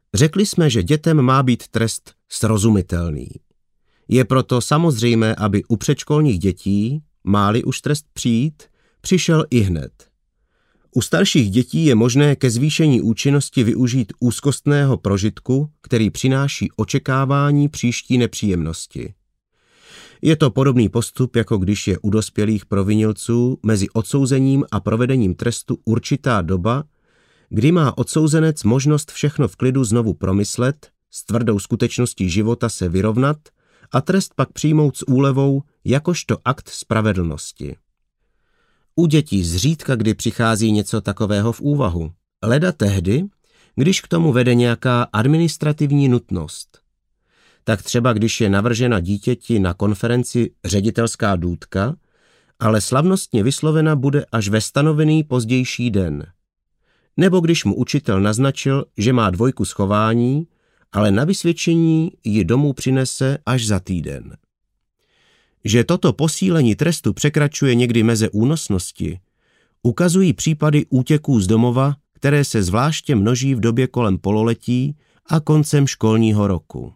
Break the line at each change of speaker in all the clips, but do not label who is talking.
Řekli jsme, že dětem má být trest srozumitelný. Je proto samozřejmé, aby u předškolních dětí, má-li už trest přijít, přišel ihned. U starších dětí je možné ke zvýšení účinnosti využít úzkostného prožitku, který přináší očekávání příští nepříjemnosti. Je to podobný postup, jako když je u dospělých provinilců mezi odsouzením a provedením trestu určitá doba, kdy má odsouzenec možnost všechno v klidu znovu promyslet, s tvrdou skutečností života se vyrovnat a trest pak přijmout s úlevou jakožto akt spravedlnosti. U dětí zřídka kdy přichází něco takového v úvahu, leda tehdy, když k tomu vede nějaká administrativní nutnost. Tak třeba když je navržena dítěti na konferenci ředitelská důtka, ale slavnostně vyslovena bude až ve stanovený pozdější den. Nebo když mu učitel naznačil, že má 2 z chování, ale na vysvědčení ji domů přinese až za týden. Že toto posílení trestu překračuje někdy meze únosnosti, ukazují případy útěků z domova, které se zvláště množí v době kolem pololetí a koncem školního roku.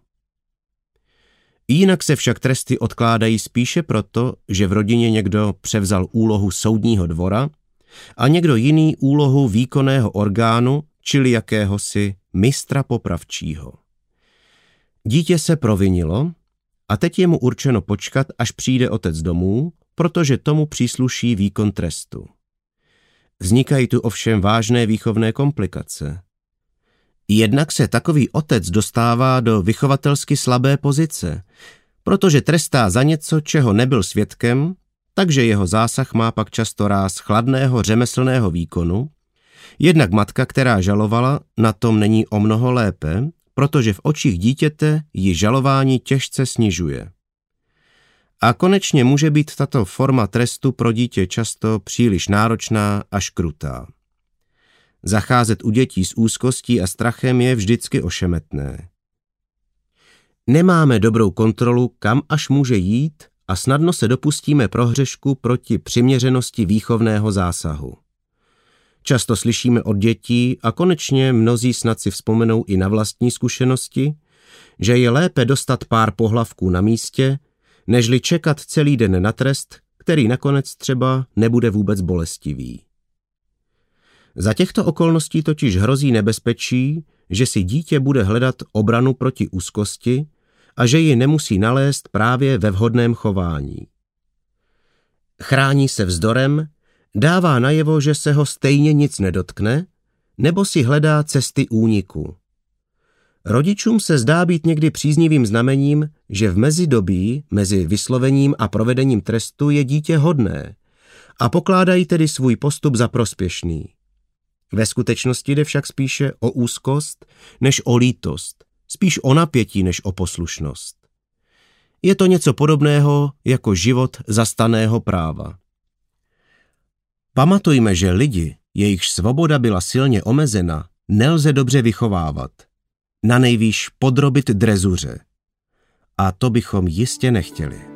Jinak se však tresty odkládají spíše proto, že v rodině někdo převzal úlohu soudního dvora a někdo jiný úlohu výkonného orgánu, čili jakéhosi mistra popravčího. Dítě se provinilo a teď je mu určeno počkat, až přijde otec domů, protože tomu přísluší výkon trestu. Vznikají tu ovšem vážné výchovné komplikace. Jednak se takový otec dostává do vychovatelsky slabé pozice, protože trestá za něco, čeho nebyl svědkem, takže jeho zásah má pak často ráz chladného řemeslného výkonu. Jednak matka, která žalovala, na tom není o mnoho lépe, protože v očích dítěte ji žalování těžce snižuje. A konečně může být tato forma trestu pro dítě často příliš náročná až krutá. Zacházet u dětí s úzkostí a strachem je vždycky ošemetné. Nemáme dobrou kontrolu, kam až může jít a snadno se dopustíme prohřešku proti přiměřenosti výchovného zásahu. Často slyšíme od dětí a konečně mnozí snad si vzpomenou i na vlastní zkušenosti, že je lépe dostat pár pohlavků na místě, nežli čekat celý den na trest, který nakonec třeba nebude vůbec bolestivý. Za těchto okolností totiž hrozí nebezpečí, že si dítě bude hledat obranu proti úzkosti a že ji nemusí nalézt právě ve vhodném chování. Chrání se vzdorem, dává najevo, že se ho stejně nic nedotkne, nebo si hledá cesty úniku. Rodičům se zdá být někdy příznivým znamením, že v mezidobí mezi vyslovením a provedením trestu je dítě hodné a pokládají tedy svůj postup za prospěšný. Ve skutečnosti jde však spíše o úzkost než o lítost, spíš o napětí než o poslušnost. Je to něco podobného jako život zastaného práva. Pamatujme, že lidi, jejichž svoboda byla silně omezena, nelze dobře vychovávat, nanejvýš podrobit drezuře. A to bychom jistě nechtěli.